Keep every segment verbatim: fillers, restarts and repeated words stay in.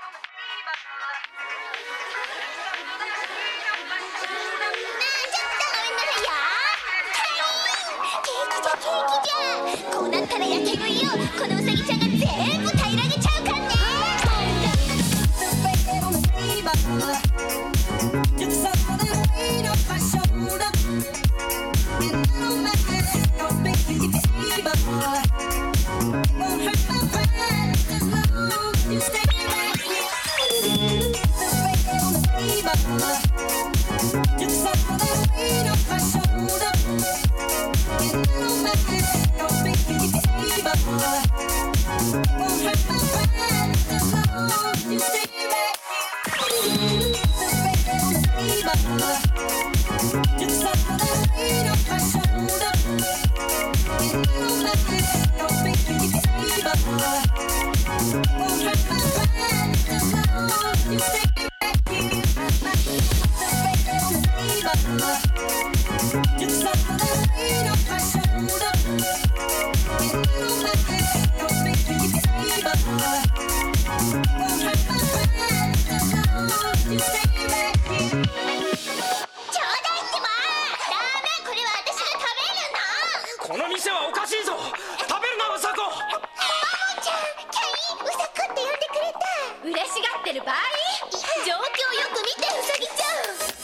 こうなったらやけ食いよ。このウサギちゃんが全部平らげちゃうからね。 この店はおかしいぞ。食べるな、うさこ。 マモちゃん、キャイン、うさこって呼んでくれた。嬉しがってる場合？状況よく見て、うさぎちゃ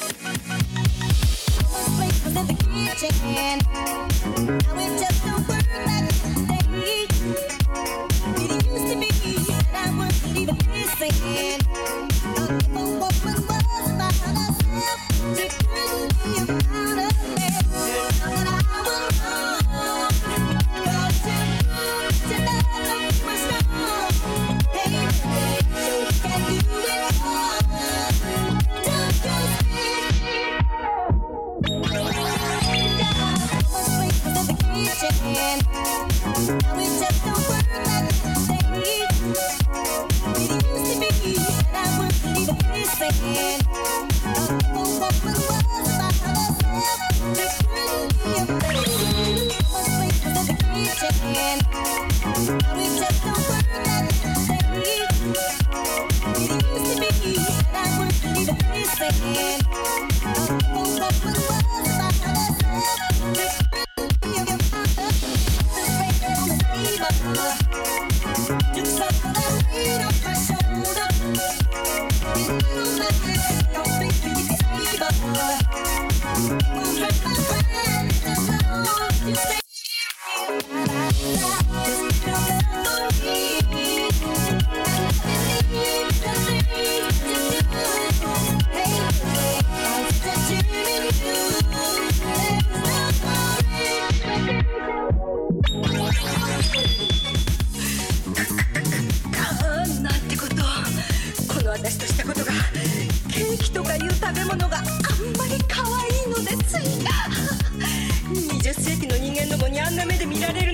私としたことが、ケーキとかいう食べ物があんまり可愛いのでつい。にじゅっ世紀の人間どもにあんな目で見られる